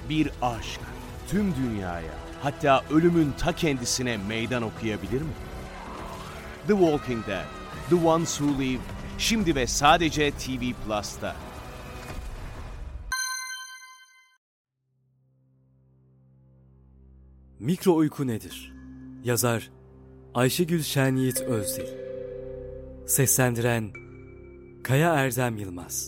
Bir aşk tüm dünyaya, hatta ölümün ta kendisine meydan okuyabilir mi? The Walking Dead, The Ones Who Live, şimdi ve sadece TV Plus'ta. Mikro uyku nedir? Yazar Ayşegül Şenyiğit Özdil. Seslendiren Kaya Erdem Yılmaz.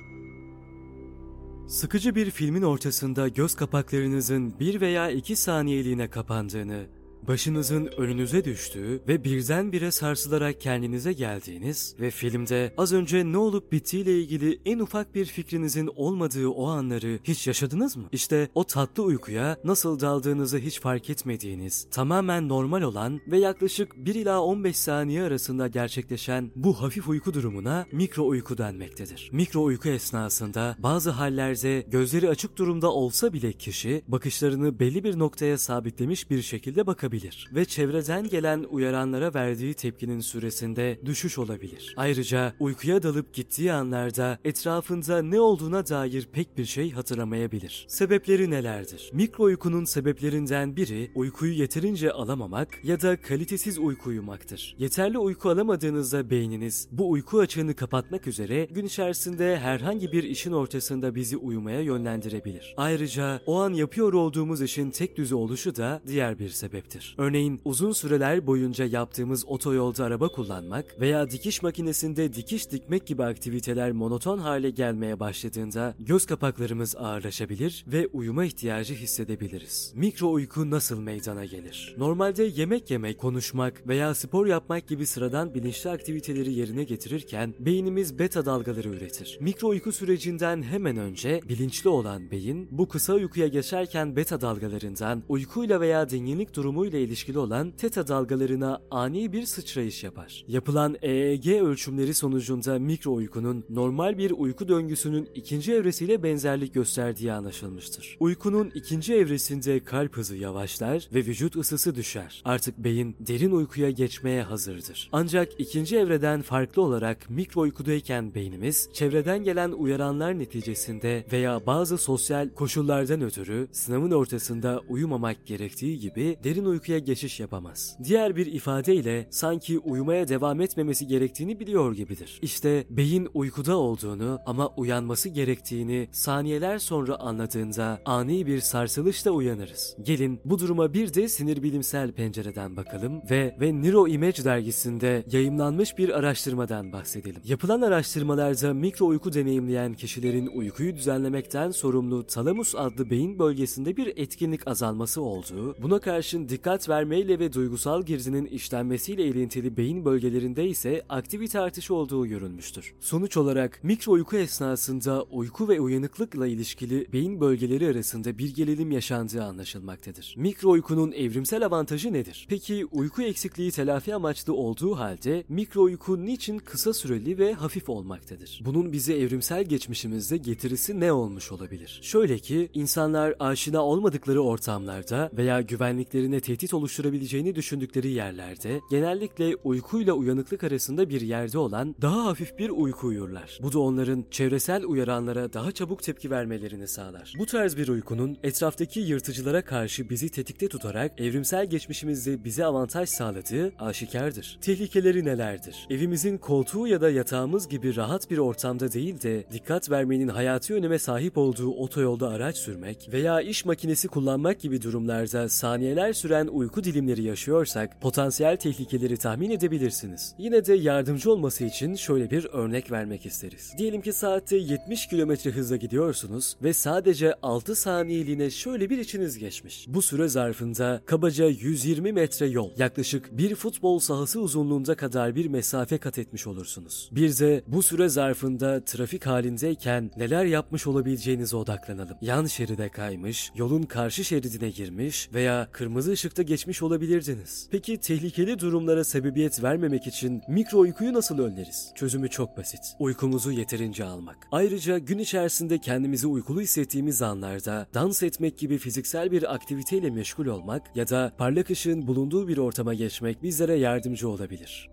Sıkıcı bir filmin ortasında göz kapaklarınızın 1 veya 2 saniyeliğine kapandığını, başınızın önünüze düştüğü ve birdenbire sarsılarak kendinize geldiğiniz ve filmde az önce ne olup bittiğiyle ilgili en ufak bir fikrinizin olmadığı o anları hiç yaşadınız mı? İşte o tatlı uykuya nasıl daldığınızı hiç fark etmediğiniz, tamamen normal olan ve yaklaşık 1 ila 15 saniye arasında gerçekleşen bu hafif uyku durumuna mikro uyku denmektedir. Mikro uyku esnasında bazı hallerde gözleri açık durumda olsa bile kişi bakışlarını belli bir noktaya sabitlemiş bir şekilde bakabilir ve çevreden gelen uyaranlara verdiği tepkinin süresinde düşüş olabilir. Ayrıca uykuya dalıp gittiği anlarda etrafında ne olduğuna dair pek bir şey hatırlamayabilir. Sebepleri nelerdir? Mikro uykunun sebeplerinden biri uykuyu yeterince alamamak ya da kalitesiz uyku uyumaktır. Yeterli uyku alamadığınızda beyniniz bu uyku açığını kapatmak üzere gün içerisinde herhangi bir işin ortasında bizi uyumaya yönlendirebilir. Ayrıca o an yapıyor olduğumuz işin tek düze oluşu da diğer bir sebeptir. Örneğin uzun süreler boyunca yaptığımız otoyolda araba kullanmak veya dikiş makinesinde dikiş dikmek gibi aktiviteler monoton hale gelmeye başladığında göz kapaklarımız ağırlaşabilir ve uyuma ihtiyacı hissedebiliriz. Mikro uyku nasıl meydana gelir? Normalde yemek yemek, konuşmak veya spor yapmak gibi sıradan bilinçli aktiviteleri yerine getirirken beynimiz beta dalgaları üretir. Mikro uyku sürecinden hemen önce bilinçli olan beyin bu kısa uykuya geçerken beta dalgalarından uykuyla veya dinginlik durumuyla ilişkili olan teta dalgalarına ani bir sıçrayış yapar. Yapılan EEG ölçümleri sonucunda mikro uykunun normal bir uyku döngüsünün ikinci evresiyle benzerlik gösterdiği anlaşılmıştır. Uykunun ikinci evresinde kalp hızı yavaşlar ve vücut ısısı düşer. Artık beyin derin uykuya geçmeye hazırdır. Ancak ikinci evreden farklı olarak mikro uykudayken beynimiz çevreden gelen uyaranlar neticesinde veya bazı sosyal koşullardan ötürü sınavın ortasında uyumamak gerektiği gibi derin uykuya geçiş yapamaz. Diğer bir ifadeyle sanki uyumaya devam etmemesi gerektiğini biliyor gibidir. İşte beyin uykuda olduğunu ama uyanması gerektiğini saniyeler sonra anladığında ani bir sarsılışla uyanırız. Gelin bu duruma bir de sinir bilimsel pencereden bakalım ve Neuroimage dergisinde yayımlanmış bir araştırmadan bahsedelim. Yapılan araştırmalarda mikro uyku deneyimleyen kişilerin uykuyu düzenlemekten sorumlu talamus adlı beyin bölgesinde bir etkinlik azalması olduğu, buna karşın dikkat vermeyle ve duygusal girdinin işlenmesiyle ilintili beyin bölgelerinde ise aktivite artışı olduğu görülmüştür. Sonuç olarak mikro uyku esnasında uyku ve uyanıklıkla ilişkili beyin bölgeleri arasında bir gerilim yaşandığı anlaşılmaktadır. Mikro uykunun evrimsel avantajı nedir? Peki uyku eksikliği telafi amaçlı olduğu halde mikro uyku niçin kısa süreli ve hafif olmaktadır? Bunun bize evrimsel geçmişimizde getirisi ne olmuş olabilir? Şöyle ki insanlar aşina olmadıkları ortamlarda veya güvenliklerine tehdit oluşturabileceğini düşündükleri yerlerde genellikle uykuyla uyanıklık arasında bir yerde olan daha hafif bir uyku uyurlar. Bu da onların çevresel uyaranlara daha çabuk tepki vermelerini sağlar. Bu tarz bir uykunun etraftaki yırtıcılara karşı bizi tetikte tutarak evrimsel geçmişimizde bize avantaj sağladığı aşikardır. Tehlikeleri nelerdir? Evimizin koltuğu ya da yatağımız gibi rahat bir ortamda değil de dikkat vermenin hayati öneme sahip olduğu otoyolda araç sürmek veya iş makinesi kullanmak gibi durumlarda saniyeler süren uyku dilimleri yaşıyorsak potansiyel tehlikeleri tahmin edebilirsiniz. Yine de yardımcı olması için şöyle bir örnek vermek isteriz. Diyelim ki saatte 70 km hızla gidiyorsunuz ve sadece 6 saniyeliğine şöyle bir içiniz geçmiş. Bu süre zarfında kabaca 120 metre yol, yaklaşık bir futbol sahası uzunluğunda kadar bir mesafe kat etmiş olursunuz. Bir de bu süre zarfında trafik halindeyken neler yapmış olabileceğinize odaklanalım. Yan şeride kaymış, yolun karşı şeridine girmiş veya kırmızı ışıkta geçmiş olabilirdiniz. Peki tehlikeli durumlara sebebiyet vermemek için mikro uykuyu nasıl önleriz? Çözümü çok basit. Uykumuzu yeterince almak. Ayrıca gün içerisinde kendimizi uykulu hissettiğimiz anlarda dans etmek gibi fiziksel bir aktiviteyle meşgul olmak ya da parlak ışığın bulunduğu bir ortama geçmek bizlere yardımcı olabilir.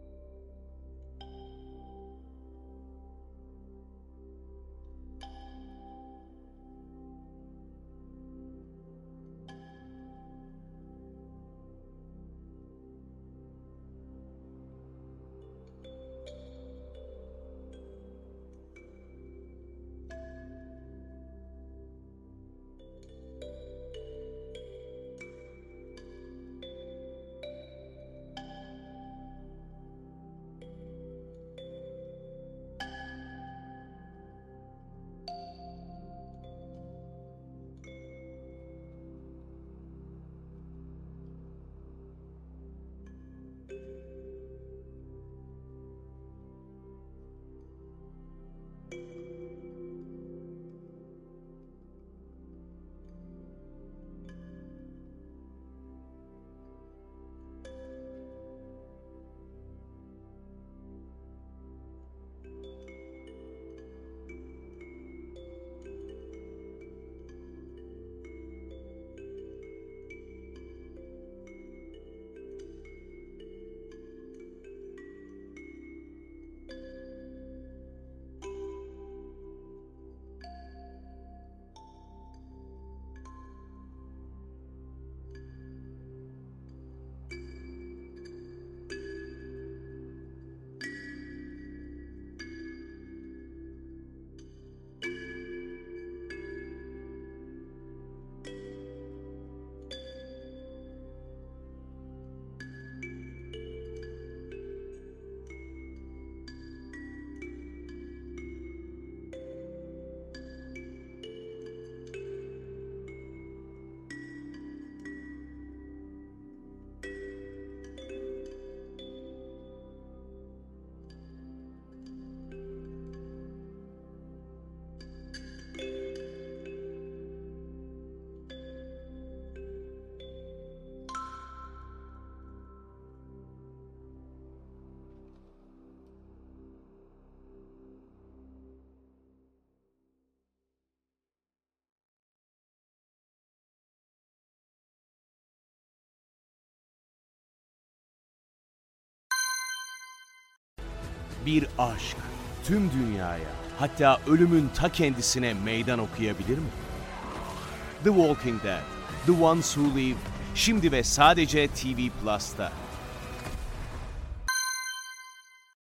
Bir aşk tüm dünyaya, hatta ölümün ta kendisine meydan okuyabilir mi? The Walking Dead, The Ones Who Live, şimdi ve sadece TV Plus'ta.